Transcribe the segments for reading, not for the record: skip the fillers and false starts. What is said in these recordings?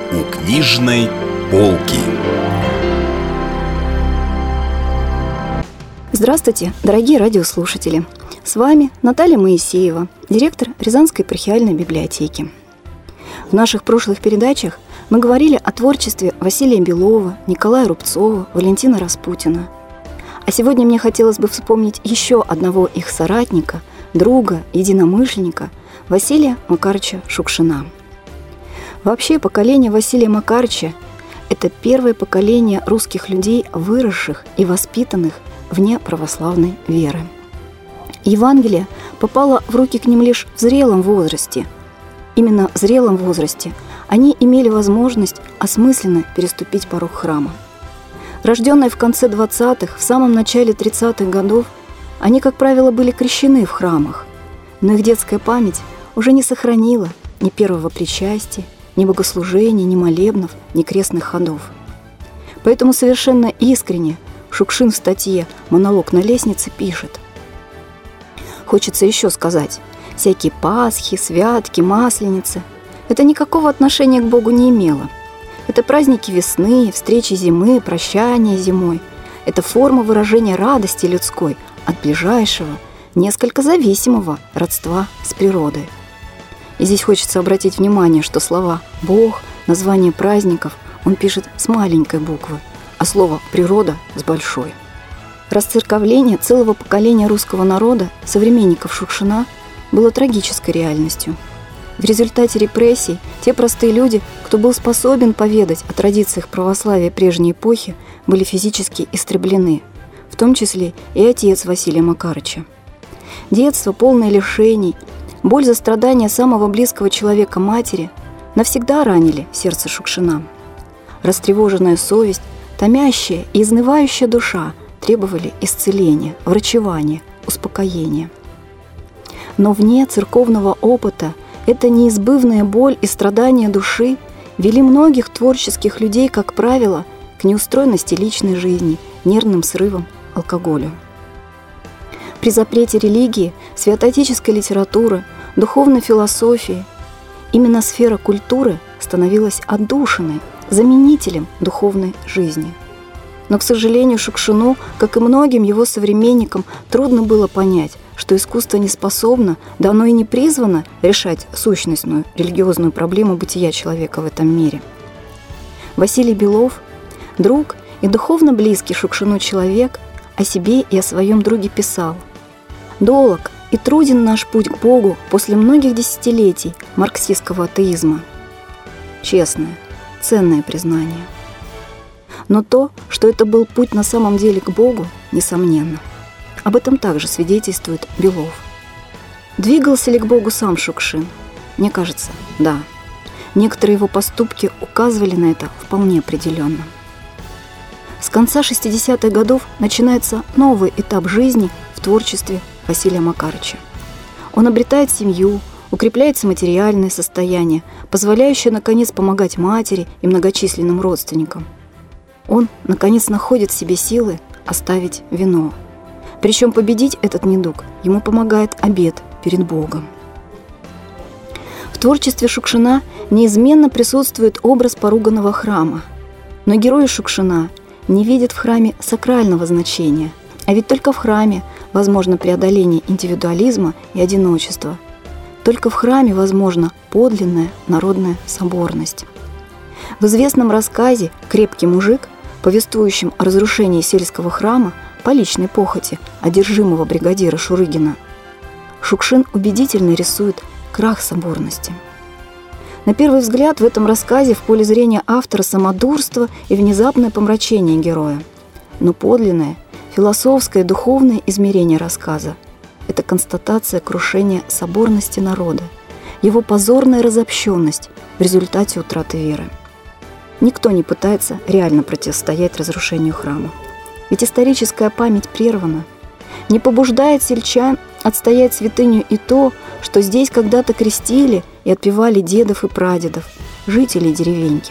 у книжной полки. Здравствуйте, дорогие радиослушатели! С вами Наталья Моисеева, директор Рязанской епархиальной библиотеки. В наших прошлых передачах мы говорили о творчестве Василия Белова, Николая Рубцова, Валентина Распутина. А сегодня мне хотелось бы вспомнить еще одного их соратника, друга, единомышленника Василия Макарыча Шукшина. Вообще, поколение Василия Макарыча – это первое поколение русских людей, выросших и воспитанных вне православной веры. Евангелие попало в руки к ним лишь в зрелом возрасте. Именно в зрелом возрасте они имели возможность осмысленно переступить порог храма. Рожденные в конце 20-х, в самом начале 30-х годов, они, как правило, были крещены в храмах, но их детская память уже не сохранила ни первого причастия, ни богослужений, ни молебнов, ни крестных ходов. Поэтому совершенно искренне Шукшин в статье «Монолог на лестнице» пишет: «Хочется еще сказать, всякие Пасхи, святки, Масленицы – это никакого отношения к Богу не имело. Это праздники весны, встречи зимы, прощания зимой. Это форма выражения радости людской от ближайшего, несколько зависимого родства с природой». И здесь хочется обратить внимание, что слова «Бог», название праздников он пишет с маленькой буквы, а слово «природа» с большой. Расцерковление целого поколения русского народа, современников Шукшина, было трагической реальностью. В результате репрессий те простые люди, кто был способен поведать о традициях православия прежней эпохи, были физически истреблены, в том числе и отец Василия Макарыча. Детство, полное лишений, боль за страдания самого близкого человека матери навсегда ранили сердце Шукшина. Растревоженная совесть, томящая и изнывающая душа требовали исцеления, врачевания, успокоения. Но вне церковного опыта эта неизбывная боль и страдания души вели многих творческих людей, как правило, к неустроенности личной жизни, нервным срывам, алкоголю. При запрете религии, святоотеческой литературы, духовной философии именно сфера культуры становилась отдушиной, заменителем духовной жизни. Но, к сожалению, Шукшину, как и многим его современникам, трудно было понять, что искусство не способно, да оно и не призвано решать сущностную религиозную проблему бытия человека в этом мире. Василий Белов, друг и духовно близкий Шукшину человек, о себе и о своем друге писал: «Долог и труден наш путь к Богу после многих десятилетий марксистского атеизма». Честное, ценное признание. Но то, что это был путь на самом деле к Богу, несомненно. Об этом также свидетельствует Белов. Двигался ли к Богу сам Шукшин? Мне кажется, да. Некоторые его поступки указывали на это вполне определенно. С конца 60-х годов начинается новый этап жизни в творчестве Василия Макарыча. Он обретает семью, укрепляется материальное состояние, позволяющее, наконец, помогать матери и многочисленным родственникам. Он, наконец, находит в себе силы оставить вино. Причем победить этот недуг ему помогает обет перед Богом. В творчестве Шукшина неизменно присутствует образ поруганного храма. Но герои Шукшина не видят в храме сакрального значения, а ведь только в храме возможно преодоление индивидуализма и одиночества. Только в храме возможна подлинная народная соборность. В известном рассказе «Крепкий мужик», повествующем о разрушении сельского храма по личной похоти одержимого бригадира Шурыгина, Шукшин убедительно рисует крах соборности. На первый взгляд в этом рассказе в поле зрения автора самодурство и внезапное помрачение героя. Но подлинное, философское, духовное измерение рассказа – это констатация крушения соборности народа, его позорная разобщенность в результате утраты веры. Никто не пытается реально противостоять разрушению храма. Ведь историческая память прервана. Не побуждает сельчан отстоять святыню и то, что здесь когда-то крестили и отпевали дедов и прадедов, жителей деревеньки.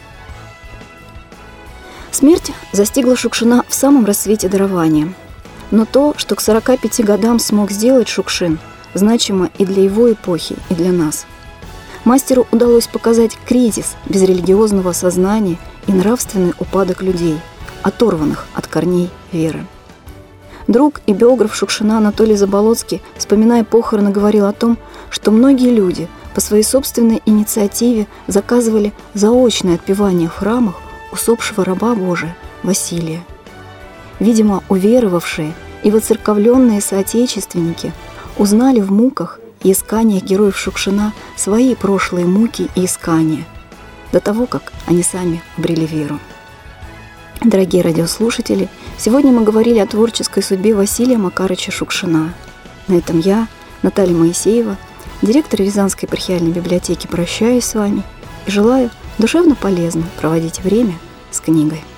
Смерть застигла Шукшина в самом рассвете дарования. Но то, что к 45 годам смог сделать Шукшин, значимо и для его эпохи, и для нас. Мастеру удалось показать кризис безрелигиозного сознания и нравственный упадок людей, оторванных от корней веры. Друг и биограф Шукшина Анатолий Заболоцкий, вспоминая похороны, говорил о том, что многие люди по своей собственной инициативе заказывали заочное отпевание в храмах усопшего раба Божия Василия. Видимо, уверовавшие и воцерковленные соотечественники узнали в муках и исканиях героев Шукшина свои прошлые муки и искания, до того, как они сами обрели веру. Дорогие радиослушатели, сегодня мы говорили о творческой судьбе Василия Макарыча Шукшина. На этом я, Наталья Моисеева, директор Рязанской епархиальной библиотеки, прощаюсь с вами и желаю душевно полезно проводить время с книгой.